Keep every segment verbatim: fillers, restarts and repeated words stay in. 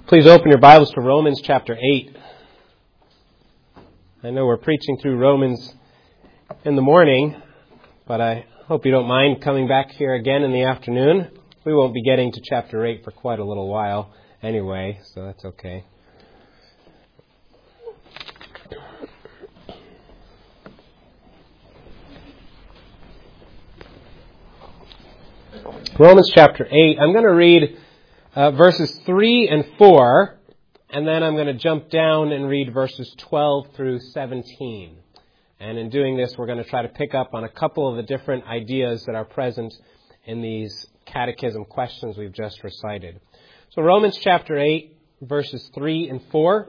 Please open your Bibles to Romans chapter eight. I know we're preaching through Romans in the morning, but I hope you don't mind coming back here again in the afternoon. We won't be getting to chapter eight for quite a little while anyway, so that's okay. Romans chapter eight. I'm going to read Uh, verses three and four, and then I'm going to jump down and read verses twelve through seventeen. And in doing this, we're going to try to pick up on a couple of the different ideas that are present in these catechism questions we've just recited. So Romans chapter eight, verses three and four.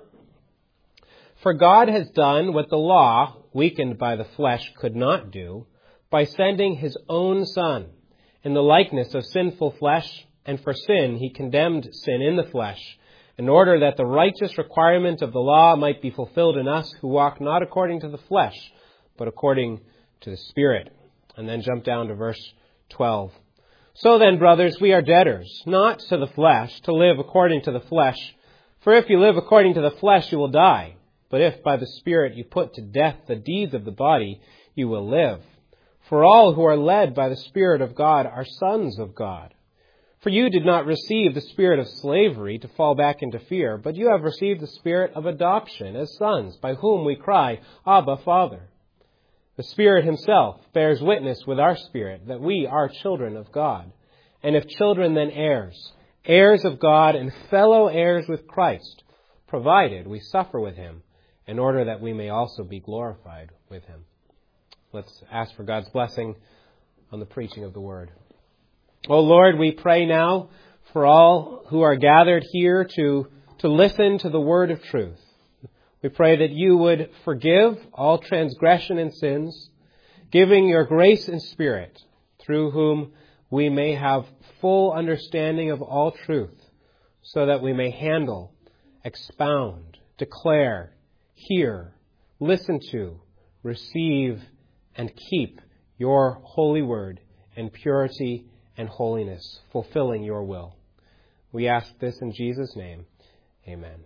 For God has done what the law, weakened by the flesh, could not do, by sending his own Son in the likeness of sinful flesh. And for sin, he condemned sin in the flesh, in order that the righteous requirement of the law might be fulfilled in us who walk not according to the flesh, but according to the Spirit. And then jump down to verse twelve. So then, brothers, we are debtors, not to the flesh, to live according to the flesh. For if you live according to the flesh, you will die. But if by the Spirit you put to death the deeds of the body, you will live. For all who are led by the Spirit of God are sons of God. For you did not receive the spirit of slavery to fall back into fear, but you have received the spirit of adoption as sons, by whom we cry, Abba, Father. The Spirit himself bears witness with our spirit that we are children of God. And if children, then heirs, heirs of God and fellow heirs with Christ, provided we suffer with him, in order that we may also be glorified with him. Let's ask for God's blessing on the preaching of the word. Oh Lord, we pray now for all who are gathered here to, to listen to the word of truth. We pray that you would forgive all transgression and sins, giving your grace and Spirit, through whom we may have full understanding of all truth, so that we may handle, expound, declare, hear, listen to, receive, and keep your holy word in purity and holiness, fulfilling your will. We ask this in Jesus' name. Amen.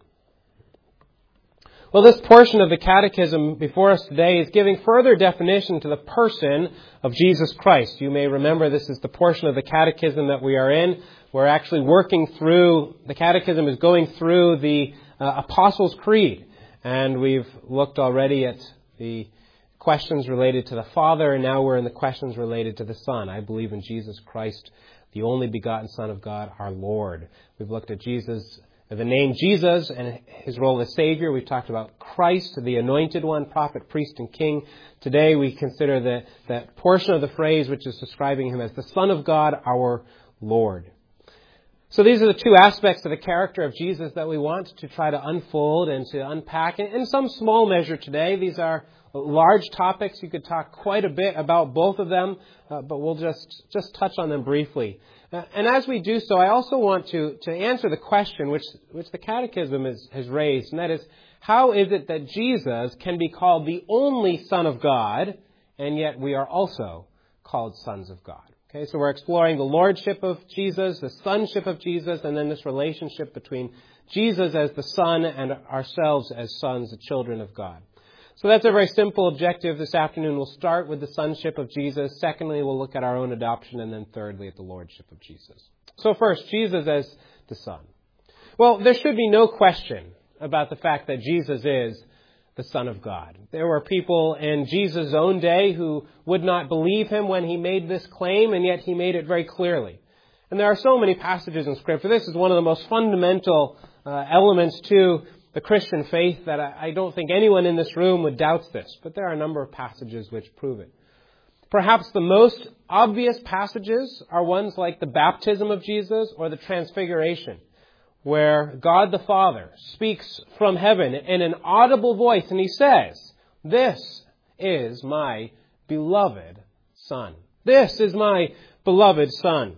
Well, this portion of the catechism before us today is giving further definition to the person of Jesus Christ. You may remember this is the portion of the catechism that we are in. We're actually working through, the catechism is going through the uh, Apostles' Creed. And we've looked already at the questions related to the Father, and now we're in the questions related to the Son. I believe in Jesus Christ, the only begotten Son of God, our Lord. We've looked at Jesus, the name Jesus, and his role as Savior. We've talked about Christ, the anointed one, prophet, priest, and king. Today we consider the, that portion of the phrase which is describing him as the Son of God, our Lord. So these are the two aspects of the character of Jesus that we want to try to unfold and to unpack. In some small measure today, these are large topics. You could talk quite a bit about both of them, uh, but we'll just, just touch on them briefly. Uh, and as we do so, I also want to, to answer the question which, which the Catechism is, has raised, and that is, how is it that Jesus can be called the only Son of God, and yet we are also called sons of God? Okay, so we're exploring the lordship of Jesus, the sonship of Jesus, and then this relationship between Jesus as the Son and ourselves as sons, the children of God. So that's a very simple objective this afternoon. We'll start with the sonship of Jesus. Secondly, we'll look at our own adoption. And then thirdly, at the lordship of Jesus. So first, Jesus as the Son. Well, there should be no question about the fact that Jesus is the Son of God. There were people in Jesus' own day who would not believe him when he made this claim, and yet he made it very clearly. And there are so many passages in Scripture. This is one of the most fundamental uh, elements to the Christian faith that I, I don't think anyone in this room would doubt this, but there are a number of passages which prove it. Perhaps the most obvious passages are ones like the baptism of Jesus or the transfiguration, where God the Father speaks from heaven in an audible voice, and he says, "This is my beloved Son. This is my beloved Son."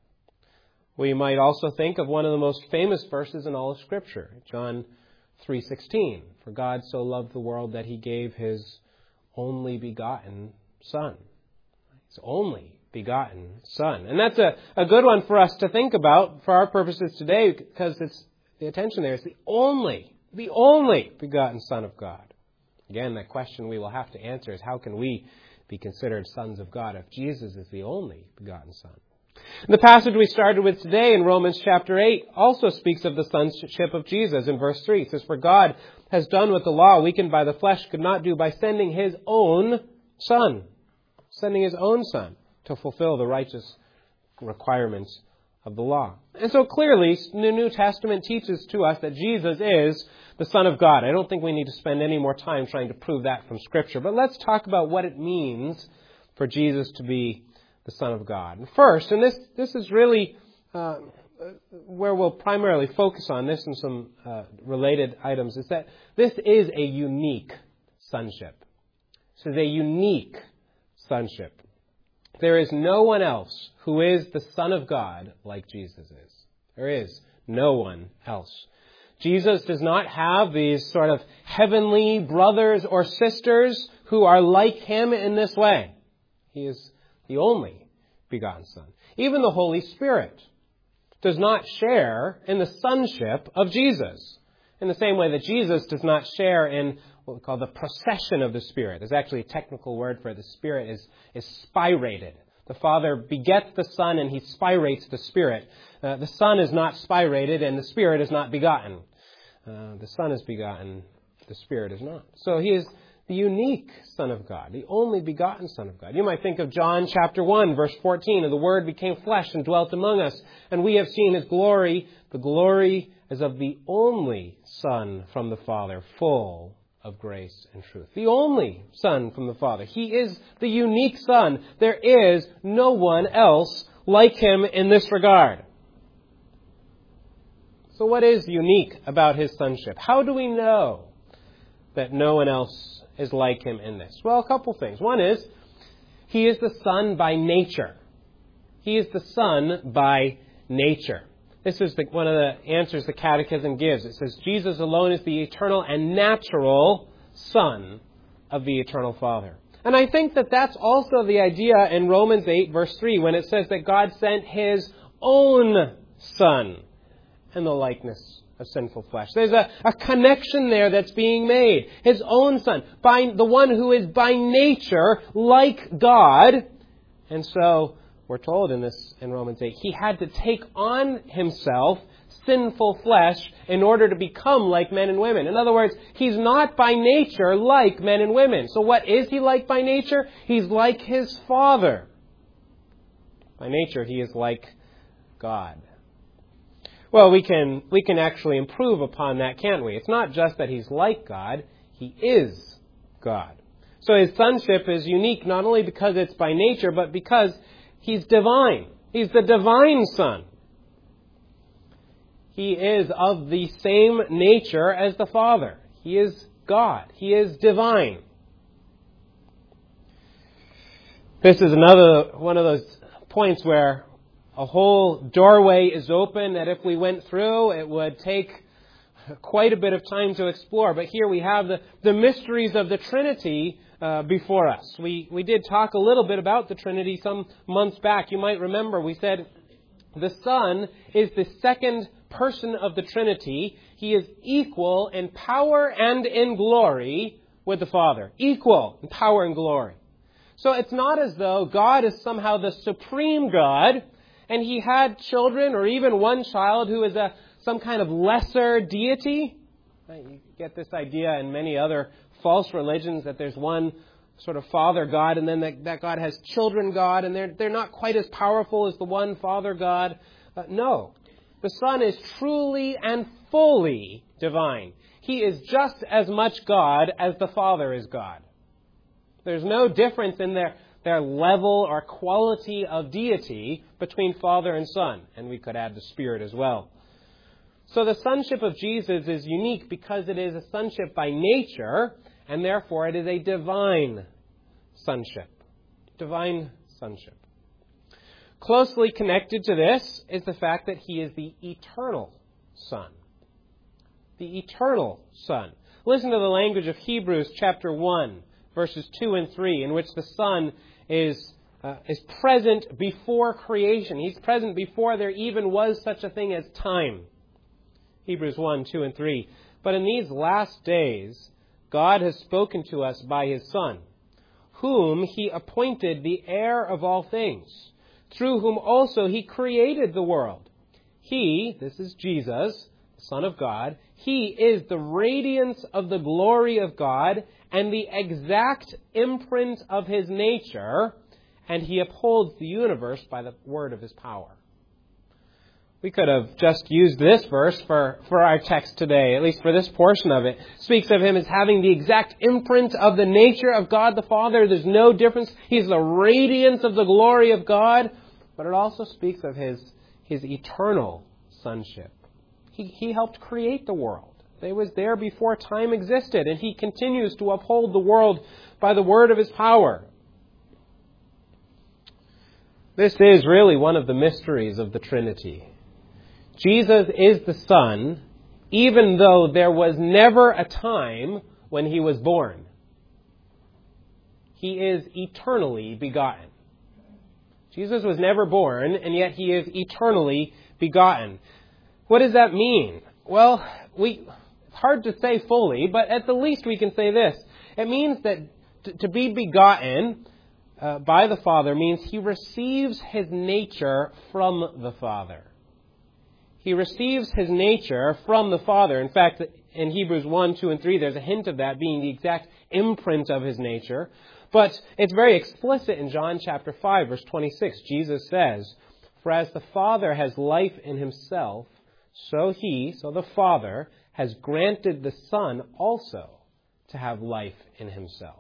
We might also think of one of the most famous verses in all of Scripture, John three sixteen. For God so loved the world that he gave his only begotten Son. His only begotten Son. And that's a, a good one for us to think about for our purposes today, because it's the attention there is the only, the only begotten Son of God. Again, the question we will have to answer is how can we be considered sons of God if Jesus is the only begotten Son? The passage we started with today in Romans chapter eight also speaks of the sonship of Jesus in verse three. It says, "For God has done what the law, weakened by the flesh, could not do by sending His own Son." Sending His own Son to fulfill the righteous requirements of the law. And so clearly, the New Testament teaches to us that Jesus is the Son of God. I don't think we need to spend any more time trying to prove that from Scripture. But let's talk about what it means for Jesus to be the Son of God. And first, and this, this is really uh, where we'll primarily focus on this and some uh, related items, is that this is a unique sonship. This is a unique sonship. There is no one else who is the Son of God like Jesus is. There is no one else. Jesus does not have these sort of heavenly brothers or sisters who are like Him in this way. He is the only begotten Son. Even the Holy Spirit does not share in the sonship of Jesus, in the same way that Jesus does not share in what we call the procession of the Spirit. There's actually a technical word for it. The Spirit is, is spirated. The Father begets the Son and He spirates the Spirit. Uh, the Son is not spirated and the Spirit is not begotten. Uh, the Son is begotten, the Spirit is not. So He is the unique Son of God, the only begotten Son of God. You might think of John chapter one, verse fourteen, "And the Word became flesh and dwelt among us, and we have seen His glory, the glory as of the only Son from the Father, full of grace and truth." The only Son from the Father. He is the unique Son. There is no one else like Him in this regard. So what is unique about His sonship? How do we know that no one else is like Him in this? Well, a couple things. One is, He is the Son by nature. He is the Son by nature. This is the, one of the answers the Catechism gives. It says, Jesus alone is the eternal and natural Son of the eternal Father. And I think that that's also the idea in Romans eight, verse three, when it says that God sent His own Son in the likeness of sinful flesh. There's a, a connection there that's being made. His own Son, by the one who is by nature like God. And so we're told in this in Romans eight, He had to take on Himself sinful flesh in order to become like men and women. In other words, He's not by nature like men and women. So what is He like by nature? He's like His Father. By nature, He is like God. Well, we can we can actually improve upon that, can't we? It's not just that He's like God, He is God. So His sonship is unique not only because it's by nature, but because He's divine. He's the divine Son. He is of the same nature as the Father. He is God. He is divine. This is another one of those points where a whole doorway is open that if we went through, it would take quite a bit of time to explore. But here we have the, the mysteries of the Trinity uh, before us. We, we did talk a little bit about the Trinity some months back. You might remember we said the Son is the second person of the Trinity. He is equal in power and in glory with the Father. Equal in power and glory. So it's not as though God is somehow the supreme God and He had children or even one child who is a some kind of lesser deity. You get this idea in many other false religions that there's one sort of Father God and then that, that God has children God and they're, they're not quite as powerful as the one Father God. Uh, no. The Son is truly and fully divine. He is just as much God as the Father is God. There's no difference in their, their level or quality of deity between Father and Son. And we could add the Spirit as well. So the sonship of Jesus is unique because it is a sonship by nature, and therefore it is a divine sonship. Divine sonship. Closely connected to this is the fact that He is the eternal Son. The eternal Son. Listen to the language of Hebrews chapter one, verses two and three, in which the Son is, uh, is present before creation. He's present before there even was such a thing as time. Hebrews one, two, and three. But in these last days, God has spoken to us by His Son, whom He appointed the heir of all things, through whom also He created the world. He, this is Jesus, the Son of God, He is the radiance of the glory of God and the exact imprint of His nature, and He upholds the universe by the word of His power. We could have just used this verse for, for our text today, at least for this portion of it. It speaks of Him as having the exact imprint of the nature of God the Father. There's no difference. He's the radiance of the glory of God. But it also speaks of His, His eternal sonship. He, he helped create the world. He was there before time existed, and He continues to uphold the world by the word of His power. This is really one of the mysteries of the Trinity. Jesus is the Son, even though there was never a time when He was born. He is eternally begotten. Jesus was never born, and yet He is eternally begotten. What does that mean? Well, we it's hard to say fully, but at the least we can say this. It means that to, to be begotten uh, by the Father means He receives His nature from the Father. He receives His nature from the Father. In fact, in Hebrews one, two, and three, there's a hint of that being the exact imprint of His nature. But it's very explicit in John chapter five, verse twenty-six. Jesus says, "For as the Father has life in Himself, so He, so the Father, has granted the Son also to have life in Himself."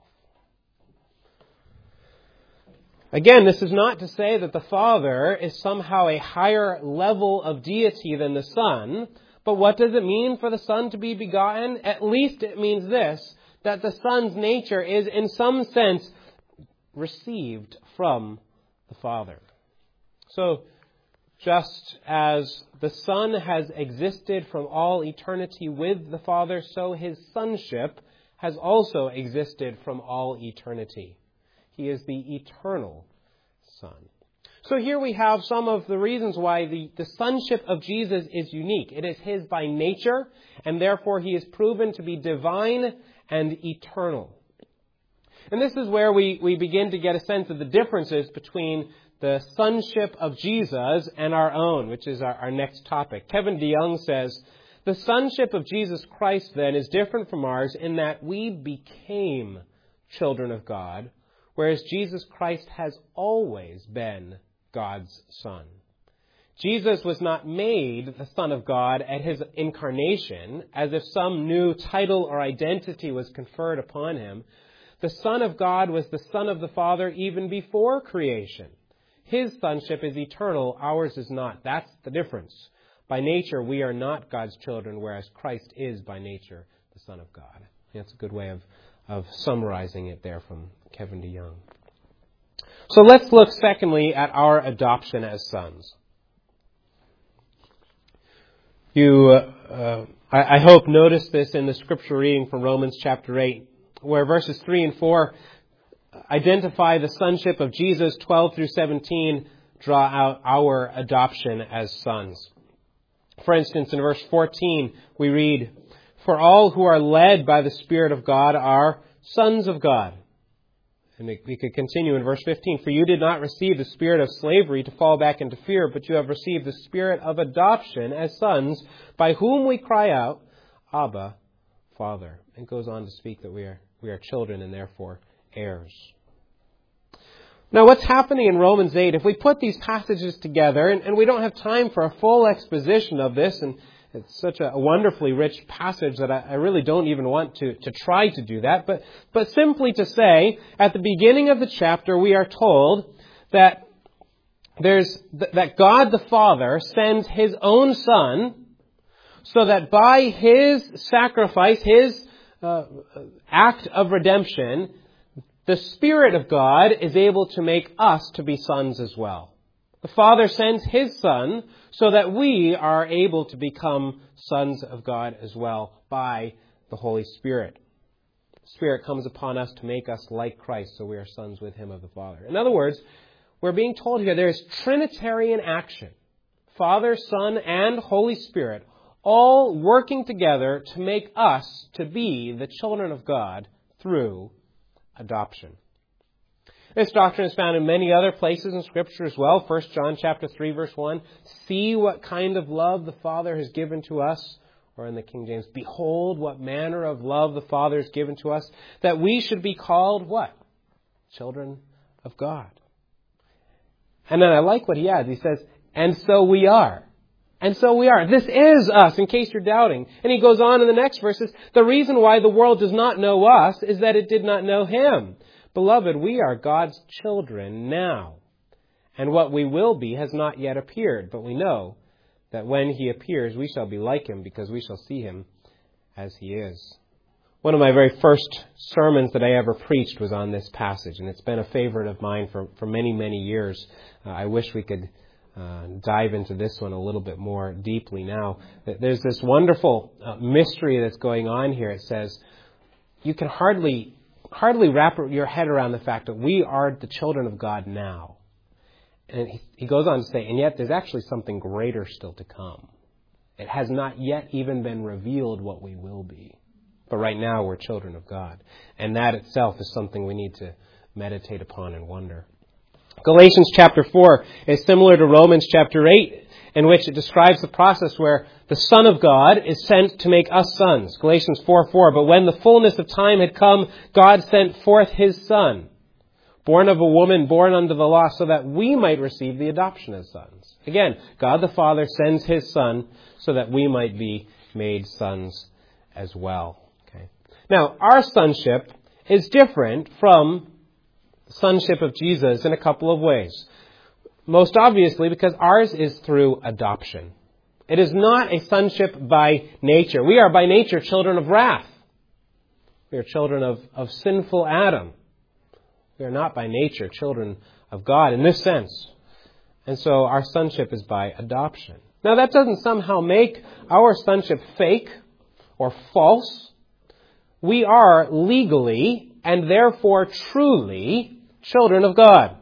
Again, this is not to say that the Father is somehow a higher level of deity than the Son. But what does it mean for the Son to be begotten? At least it means this, that the Son's nature is in some sense received from the Father. So, just as the Son has existed from all eternity with the Father, so His sonship has also existed from all eternity. He is the eternal Son. So here we have some of the reasons why the, the sonship of Jesus is unique. It is His by nature, and therefore He is proven to be divine and eternal. And this is where we, we begin to get a sense of the differences between the sonship of Jesus and our own, which is our, our next topic. Kevin DeYoung says, "The sonship of Jesus Christ, then, is different from ours in that we became children of God, whereas Jesus Christ has always been God's Son. Jesus was not made the Son of God at His incarnation, as if some new title or identity was conferred upon Him. The Son of God was the Son of the Father even before creation. His sonship is eternal, ours is not." That's the difference. By nature, we are not God's children, whereas Christ is by nature the Son of God. That's a good way of, of summarizing it there from Kevin DeYoung. So let's look secondly at our adoption as sons. You, uh, uh, I, I hope, noticed this in the scripture reading from Romans chapter eight, where verses three and four identify the sonship of Jesus. twelve through seventeen draw out our adoption as sons. For instance, in verse fourteen, we read, "For all who are led by the Spirit of God are sons of God." And we could continue in verse fifteen. "For you did not receive the spirit of slavery to fall back into fear, but you have received the spirit of adoption as sons, by whom we cry out, Abba, Father." And goes on to speak that we are we are children and therefore heirs. Now, what's happening in Romans eight, if we put these passages together, and, and we don't have time for a full exposition of this, and it's such a wonderfully rich passage that I, I really don't even want to, to try to do that. But, but simply to say, at the beginning of the chapter, we are told that there's that God the Father sends His own Son so that by His sacrifice, His uh, act of redemption, the Spirit of God is able to make us to be sons as well. The Father sends His Son so that we are able to become sons of God as well by the Holy Spirit. The Spirit comes upon us to make us like Christ, so we are sons with Him of the Father. In other words, we're being told here there is Trinitarian action. Father, Son, and Holy Spirit all working together to make us to be the children of God through adoption. This doctrine is found in many other places in Scripture as well. First John chapter three, verse one. See what kind of love the Father has given to us. Or in the King James, behold what manner of love the Father has given to us, that we should be called what? Children of God. And then I like what he adds. He says, and so we are. And so we are. This is us, in case you're doubting. And he goes on in the next verses, the reason why the world does not know us is that it did not know him. Beloved, we are God's children now. And what we will be has not yet appeared, but we know that when he appears, we shall be like him because we shall see him as he is. One of my very first sermons that I ever preached was on this passage, and it's been a favorite of mine for, for many, many years. Uh, I wish we could uh, dive into this one a little bit more deeply now. There's this wonderful uh, mystery that's going on here. It says, you can hardly, hardly wrap your head around the fact that we are the children of God now. And he goes on to say, and yet there's actually something greater still to come. It has not yet even been revealed what we will be. But right now we're children of God. And that itself is something we need to meditate upon and wonder. Galatians chapter four is similar to Romans chapter eight, in which it describes the process where the Son of God is sent to make us sons. Galatians four four, but when the fullness of time had come, God sent forth his Son, born of a woman, born under the law, so that we might receive the adoption as sons. Again, God the Father sends his Son so that we might be made sons as well. Okay. Now, our sonship is different from the sonship of Jesus in a couple of ways. Most obviously, because ours is through adoption. It is not a sonship by nature. We are by nature children of wrath. We are children of, of sinful Adam. We are not by nature children of God in this sense. And so our sonship is by adoption. Now that doesn't somehow make our sonship fake or false. We are legally and therefore truly children of God.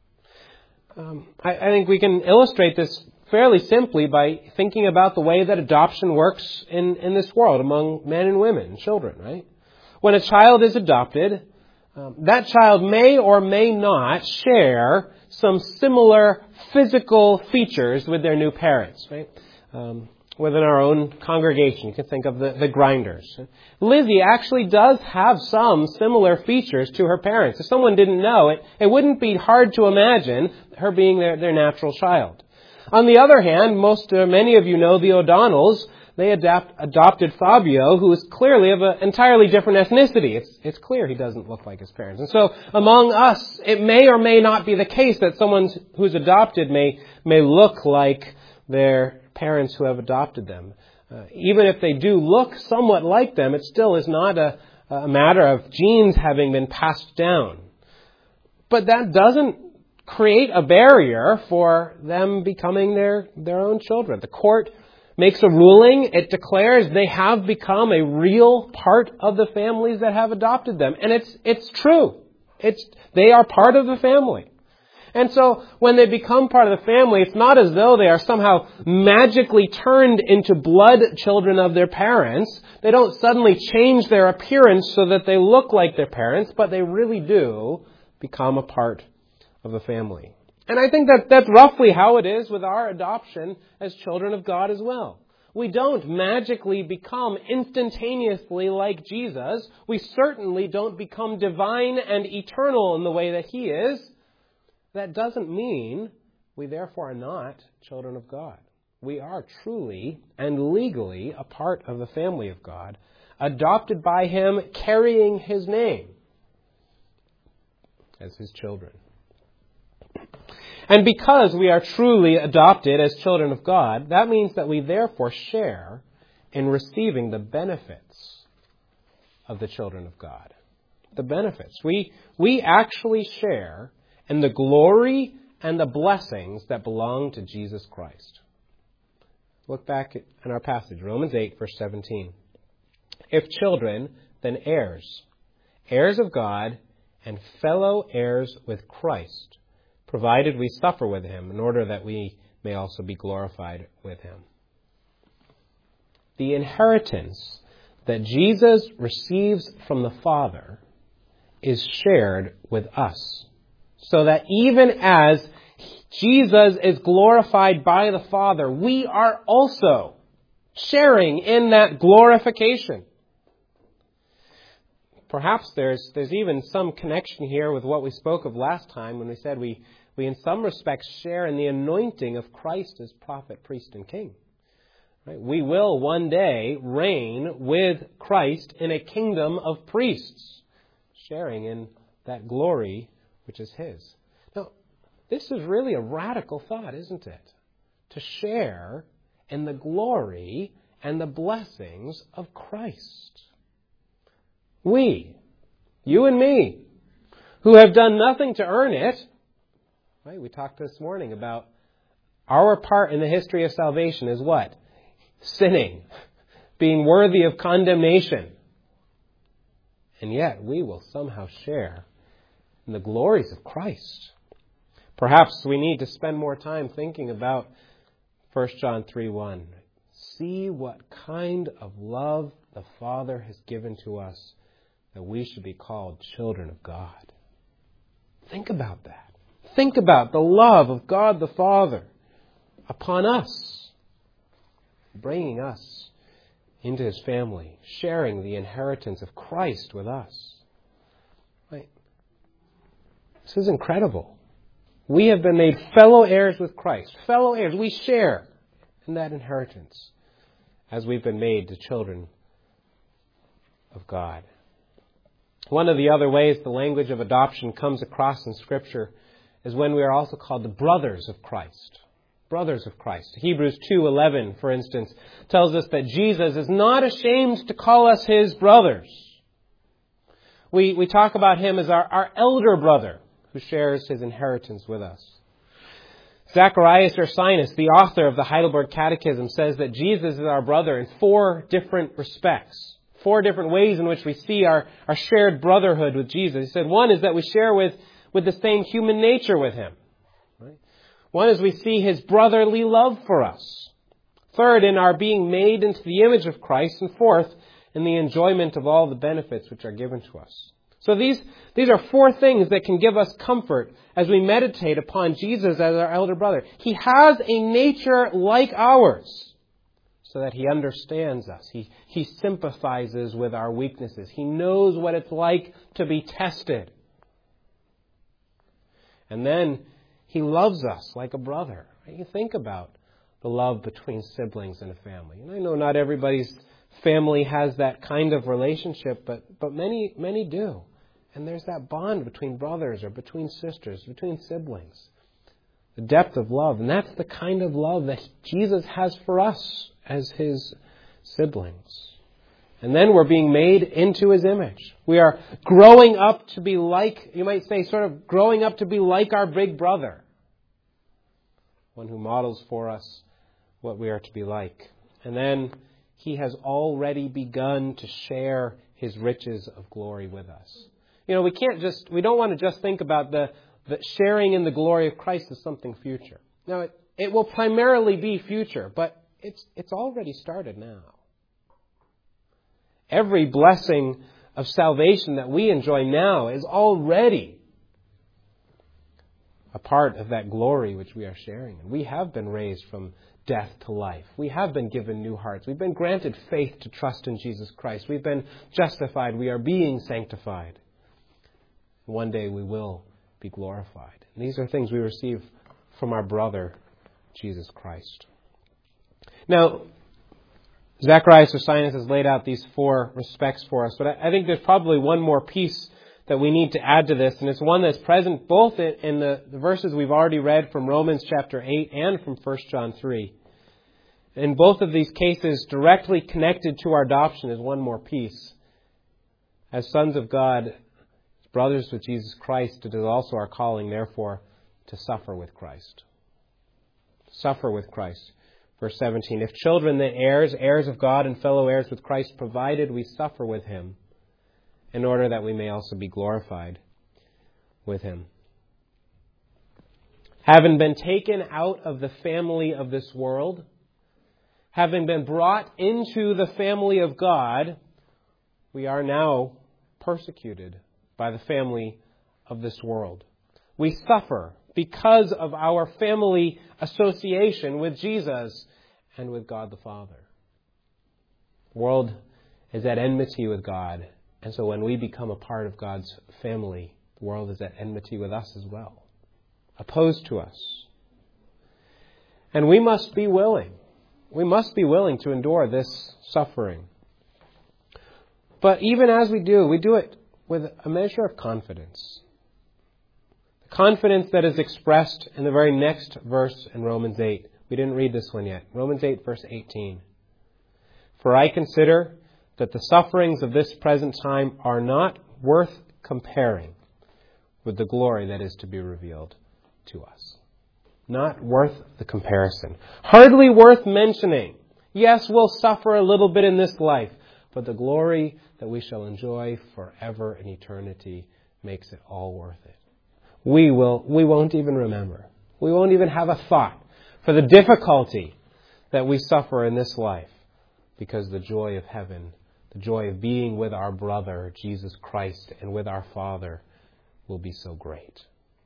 Um, I, I think we can illustrate this fairly simply by thinking about the way that adoption works in, in this world among men and women and children, right? When a child is adopted, Um, that child may or may not share some similar physical features with their new parents, right? Um, within our own congregation, you can think of the, the Grinders. Lizzie actually does have some similar features to her parents. If someone didn't know it, it wouldn't be hard to imagine her being their, their natural child. On the other hand, most, uh, many of you know the O'Donnells. They adapt, adopted Fabio, who is clearly of an entirely different ethnicity. It's, it's clear he doesn't look like his parents. And so among us, it may or may not be the case that someone who's adopted may, may look like their parents who have adopted them. Uh, even if they do look somewhat like them, it still is not a, a matter of genes having been passed down. But that doesn't create a barrier for them becoming their, their own children. The court makes a ruling. It declares they have become a real part of the families that have adopted them. And it's it's true. It's they are part of the family. And so when they become part of the family, it's not as though they are somehow magically turned into blood children of their parents. They don't suddenly change their appearance so that they look like their parents, but they really do become a part of the family. And I think that that's roughly how it is with our adoption as children of God as well. We don't magically become instantaneously like Jesus. We certainly don't become divine and eternal in the way that he is. That doesn't mean we therefore are not children of God. We are truly and legally a part of the family of God, adopted by him, carrying his name as his children. And because we are truly adopted as children of God, that means that we therefore share in receiving the benefits of the children of God. The benefits. We, we actually share in the glory and the blessings that belong to Jesus Christ. Look back in our passage, Romans eight, verse seventeen. If children, then heirs, heirs of God and fellow heirs with Christ, provided we suffer with him, in order that we may also be glorified with him. the inheritance that Jesus receives from the Father is shared with us. So that even as Jesus is glorified by the Father, we are also sharing in that glorification. Perhaps there's there's even some connection here with what we spoke of last time when we said we, we in some respects share in the anointing of Christ as prophet, priest, and king. Right? We will one day reign with Christ in a kingdom of priests, sharing in that glory which is His. Now, this is really a radical thought, isn't it? To share in the glory and the blessings of Christ. We, you and me, who have done nothing to earn it, right? We talked this morning about our part in the history of salvation is what? Sinning, being worthy of condemnation. And yet we will somehow share in the glories of Christ. Perhaps we need to spend more time thinking about First John three one. See what kind of love the Father has given to us, that we should be called children of God. Think about that. Think about the love of God the Father upon us, bringing us into His family, sharing the inheritance of Christ with us. Right? This is incredible. We have been made fellow heirs with Christ. Fellow heirs. We share in that inheritance as we've been made the children of God. One of the other ways the language of adoption comes across in Scripture is when we are also called the brothers of Christ. Brothers of Christ. Hebrews two eleven, for instance, tells us that Jesus is not ashamed to call us His brothers. We, we talk about Him as our, our elder brother who shares His inheritance with us. Zacharias Ursinus, the author of the Heidelberg Catechism, says that Jesus is our brother in four different respects. Four different ways in which we see our, our shared brotherhood with Jesus. He said one is that we share with, with the same human nature with Him. Right? One is we see His brotherly love for us. Third, in our being made into the image of Christ. And fourth, in the enjoyment of all the benefits which are given to us. So these, these are four things that can give us comfort as we meditate upon Jesus as our elder brother. He has a nature like ours, so that He understands us. He, he sympathizes with our weaknesses. He knows what it's like to be tested. And then He loves us like a brother. You think about the love between siblings in a family. And I know not everybody's family has that kind of relationship, but, but many, many do. And there's that bond between brothers or between sisters, between siblings. The depth of love. And that's the kind of love that Jesus has for us as His siblings. And then we're being made into His image. We are growing up to be like, you might say, sort of growing up to be like our big brother. One who models for us what we are to be like. And then He has already begun to share His riches of glory with us. You know, we can't just, we don't want to just think about the, the sharing in the glory of Christ as something future. Now, it, it will primarily be future, but it's, it's already started now. Every blessing of salvation that we enjoy now is already a part of that glory which we are sharing. And we have been raised from death to life. We have been given new hearts. We've been granted faith to trust in Jesus Christ. We've been justified. We are being sanctified. One day we will be glorified. And these are things we receive from our brother, Jesus Christ. Now, Zacharias Ursinus has laid out these four respects for us, but I think there's probably one more piece that we need to add to this, and it's one that's present both in the verses we've already read from Romans chapter eight and from First John three. In both of these cases, directly connected to our adoption is one more piece. As sons of God, brothers with Jesus Christ, it is also our calling, therefore, to suffer with Christ. Suffer with Christ. Verse seventeen, if children, then heirs, heirs of God and fellow heirs with Christ, provided we suffer with Him, in order that we may also be glorified with Him. Having been taken out of the family of this world, having been brought into the family of God, we are now persecuted by the family of this world. We suffer because of our family association with Jesus and with God the Father. The world is at enmity with God, and so when we become a part of God's family, the world is at enmity with us as well, opposed to us. And we must be willing. We must be willing to endure this suffering. But even as we do, we do it with a measure of confidence. The confidence that is expressed in the very next verse in Romans eight. We didn't read this one yet. Romans eight, verse eighteen. For I consider that the sufferings of this present time are not worth comparing with the glory that is to be revealed to us. Not worth the comparison. Hardly worth mentioning. Yes, we'll suffer a little bit in this life, but the glory that we shall enjoy forever in eternity makes it all worth it. We will, we won't even remember. We won't even have a thought for the difficulty that we suffer in this life, because the joy of heaven, the joy of being with our brother, Jesus Christ, and with our Father will be so great.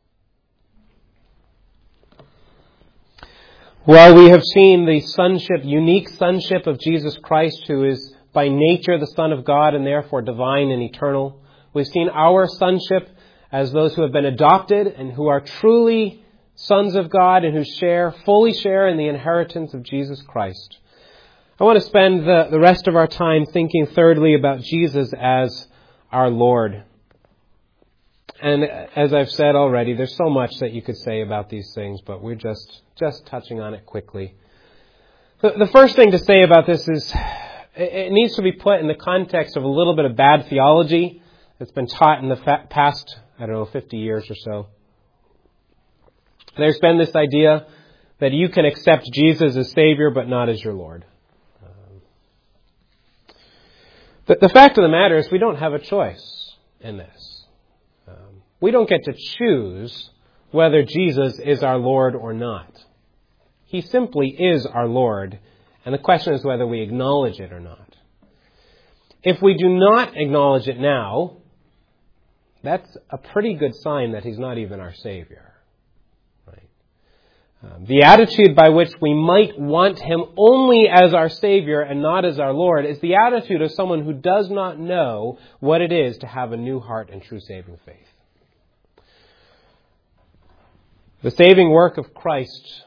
Well, we have seen the sonship, unique sonship of Jesus Christ, who is by nature the Son of God and therefore divine and eternal. We've seen our sonship as those who have been adopted and who are truly sons of God and who share, fully share in the inheritance of Jesus Christ. I want to spend the, the rest of our time thinking thirdly about Jesus as our Lord. And as I've said already, there's so much that you could say about these things, but we're just, just touching on it quickly. The, the first thing to say about this is it, it needs to be put in the context of a little bit of bad theology that's been taught in the fa- past, I don't know, fifty years or so. There's been this idea that you can accept Jesus as Savior, but not as your Lord. Um, the, the fact of the matter is we don't have a choice in this. Um, we don't get to choose whether Jesus is our Lord or not. He simply is our Lord, and the question is whether we acknowledge it or not. If we do not acknowledge it now, that's a pretty good sign that He's not even our Savior. Right? Um, the attitude by which we might want Him only as our Savior and not as our Lord is the attitude of someone who does not know what it is to have a new heart and true saving faith. The saving work of Christ,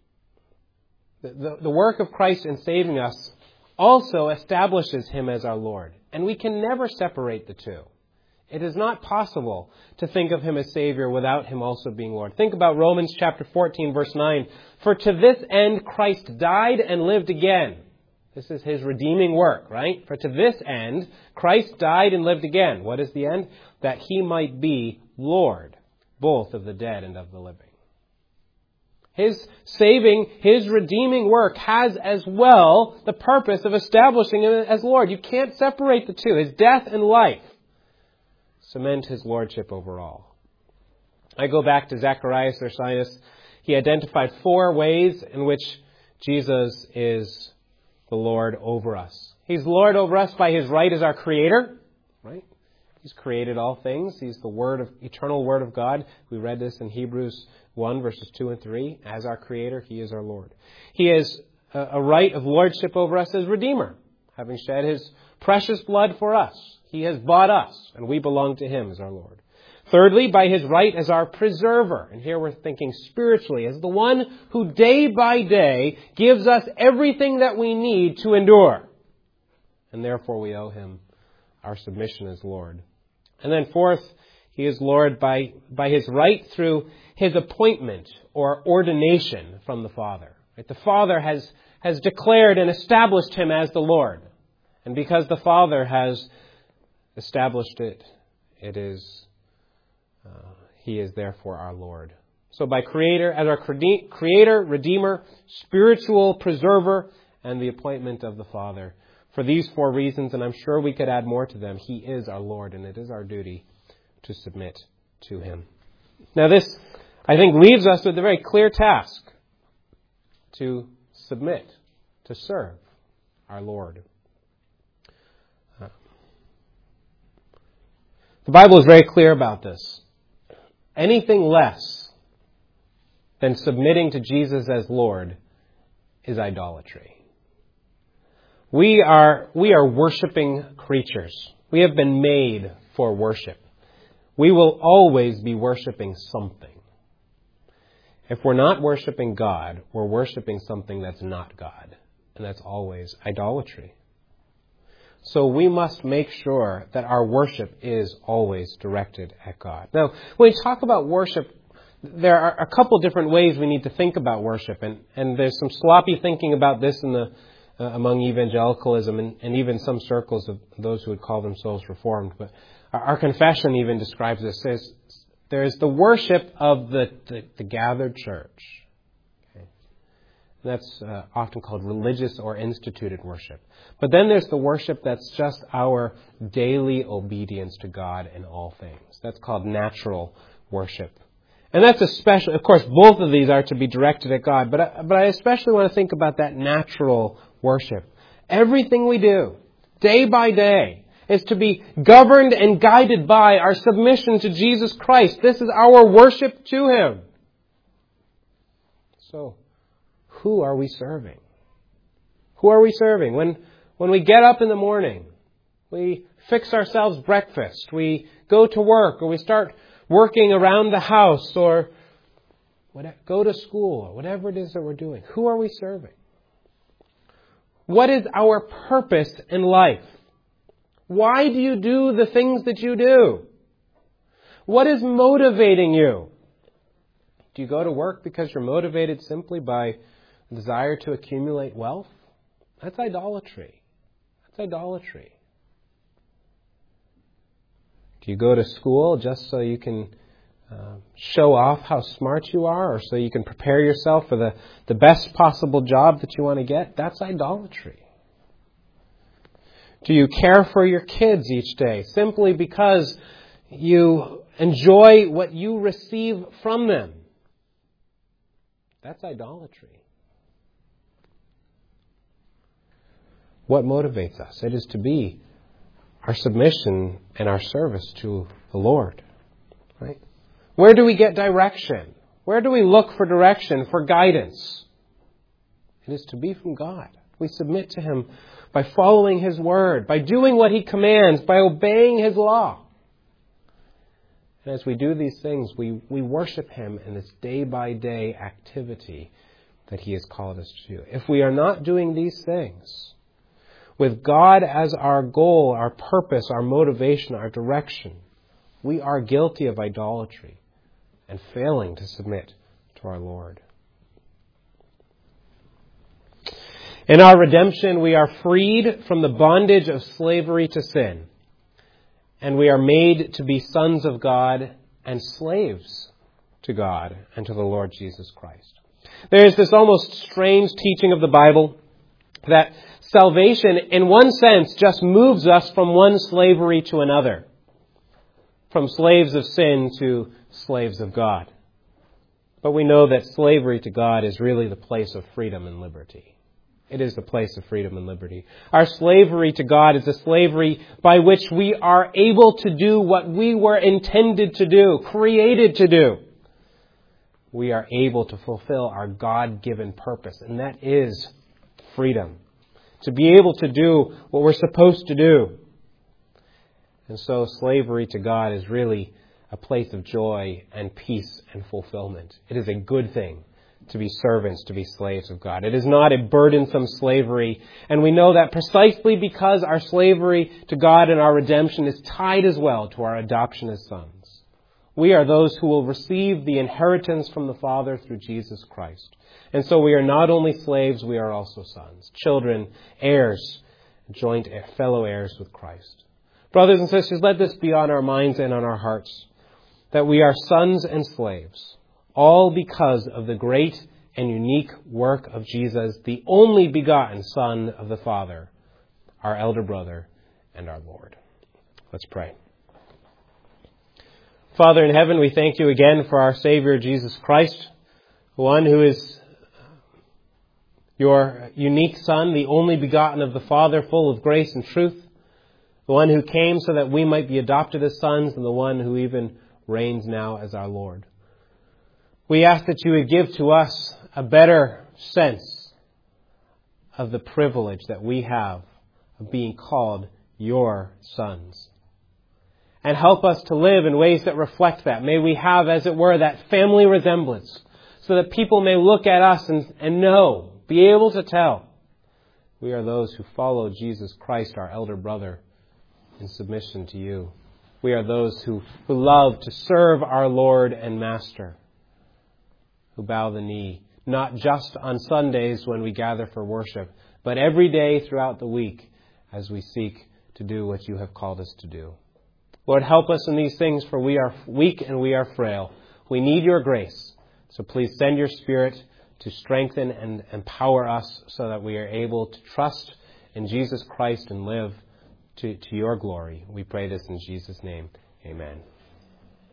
the, the, the work of Christ in saving us also establishes Him as our Lord. And we can never separate the two. It is not possible to think of Him as Savior without Him also being Lord. Think about Romans chapter fourteen, verse nine. For to this end Christ died and lived again. This is His redeeming work, right? For to this end Christ died and lived again. What is the end? That He might be Lord, both of the dead and of the living. His saving, His redeeming work has as well the purpose of establishing Him as Lord. You can't separate the two. His death and life cement His lordship over all. I go back to Zacharias Ursinus. He identified four ways in which Jesus is the Lord over us. He's Lord over us by His right as our Creator, right? He's created all things. He's the Word of eternal Word of God. We read this in Hebrews one, verses two and three. As our Creator, He is our Lord. He has a right of lordship over us as Redeemer, having shed His precious blood for us. He has bought us, and we belong to Him as our Lord. Thirdly, by His right as our preserver. And here we're thinking spiritually, as the one who day by day gives us everything that we need to endure. And therefore we owe Him our submission as Lord. And then fourth, He is Lord by, by His right through His appointment or ordination from the Father. Right? The Father has, has declared and established Him as the Lord. And because the Father has established it, it is, uh, He is therefore our Lord. So by Creator, as our Creator, Redeemer, spiritual preserver, and the appointment of the Father. For these four reasons, and I'm sure we could add more to them, He is our Lord, and it is our duty to submit to Him. Now this, I think, leaves us with a very clear task to submit to serve our Lord. Uh, the Bible is very clear about this. Anything less than submitting to Jesus as Lord is idolatry. We are, we are worshiping creatures. We have been made for worship. We will always be worshiping something. If we're not worshiping God, we're worshiping something that's not God. And that's always idolatry. So we must make sure that our worship is always directed at God. Now, when we talk about worship, there are a couple different ways we need to think about worship. And, and there's some sloppy thinking about this in the uh, among evangelicalism and, and even some circles of those who would call themselves Reformed. But our, our confession even describes this. There's, there's the worship of the, the, the gathered church. That's uh, often called religious or instituted worship. But then there's the worship that's just our daily obedience to God in all things. That's called natural worship. And that's especially, of course, both of these are to be directed at God. But I, but I especially want to think about that natural worship. Everything we do, day by day, is to be governed and guided by our submission to Jesus Christ. This is our worship to Him. So, who are we serving? Who are we serving? When, when we get up in the morning, we fix ourselves breakfast, we go to work, or we start working around the house, or whatever, go to school, or whatever it is that we're doing. Who are we serving? What is our purpose in life? Why do you do the things that you do? What is motivating you? Do you go to work because you're motivated simply by desire to accumulate wealth? That's idolatry. That's idolatry. Do you go to school just so you can uh, show off how smart you are, or so you can prepare yourself for the, the best possible job that you want to get? That's idolatry. Do you care for your kids each day simply because you enjoy what you receive from them? That's idolatry. What motivates us? It is to be our submission and our service to the Lord. Right? Where do we get direction? Where do we look for direction, for guidance? It is to be from God. We submit to Him by following His Word, by doing what He commands, by obeying His law. And as we do these things, we, we worship Him in this day-by-day activity that He has called us to do. If we are not doing these things, with God as our goal, our purpose, our motivation, our direction, we are guilty of idolatry and failing to submit to our Lord. In our redemption, we are freed from the bondage of slavery to sin, and we are made to be sons of God and slaves to God and to the Lord Jesus Christ. There is this almost strange teaching of the Bible that salvation, in one sense, just moves us from one slavery to another, from slaves of sin to slaves of God. But we know that slavery to God is really the place of freedom and liberty. It is the place of freedom and liberty. Our slavery to God is a slavery by which we are able to do what we were intended to do, created to do. We are able to fulfill our God-given purpose, and that is freedom. To be able to do what we're supposed to do. And so slavery to God is really a place of joy and peace and fulfillment. It is a good thing to be servants, to be slaves of God. It is not a burdensome slavery. And we know that precisely because our slavery to God and our redemption is tied as well to our adoption as sons. We are those who will receive the inheritance from the Father through Jesus Christ. And so we are not only slaves, we are also sons, children, heirs, joint fellow heirs with Christ. Brothers and sisters, let this be on our minds and on our hearts, that we are sons and slaves, all because of the great and unique work of Jesus, the only begotten Son of the Father, our elder brother and our Lord. Let's pray. Father in heaven, we thank you again for our Savior, Jesus Christ, one who is your unique Son, the only begotten of the Father, full of grace and truth, the one who came so that we might be adopted as sons, and the one who even reigns now as our Lord. We ask that you would give to us a better sense of the privilege that we have of being called your sons. And help us to live in ways that reflect that. May we have, as it were, that family resemblance, so that people may look at us and, and know, be able to tell, we are those who follow Jesus Christ, our elder brother, in submission to you. We are those who, who love to serve our Lord and Master, who bow the knee, not just on Sundays when we gather for worship, but every day throughout the week as we seek to do what you have called us to do. Lord, help us in these things, for we are weak and we are frail. We need your grace. So please send your Spirit to strengthen and empower us so that we are able to trust in Jesus Christ and live to, to your glory. We pray this in Jesus' name. Amen.